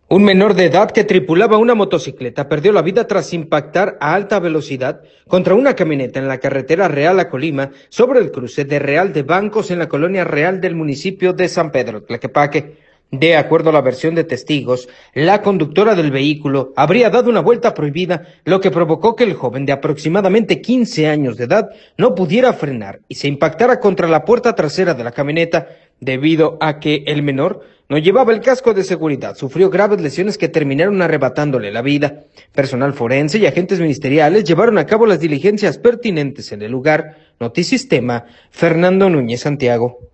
Un menor de edad que tripulaba una motocicleta perdió la vida tras impactar a alta velocidad contra una camioneta en la carretera Real a Colima sobre el cruce de Real de Bancos en la colonia Real del municipio de San Pedro Tlaquepaque. De acuerdo a la versión de testigos, la conductora del vehículo habría dado una vuelta prohibida, lo que provocó que el joven de aproximadamente 15 años de edad no pudiera frenar y se impactara contra la puerta trasera de la camioneta, debido a que el menor no llevaba el casco de seguridad. Sufrió graves lesiones que terminaron arrebatándole la vida. Personal forense y agentes ministeriales llevaron a cabo las diligencias pertinentes en el lugar. Notisistema, Fernando Núñez Santiago.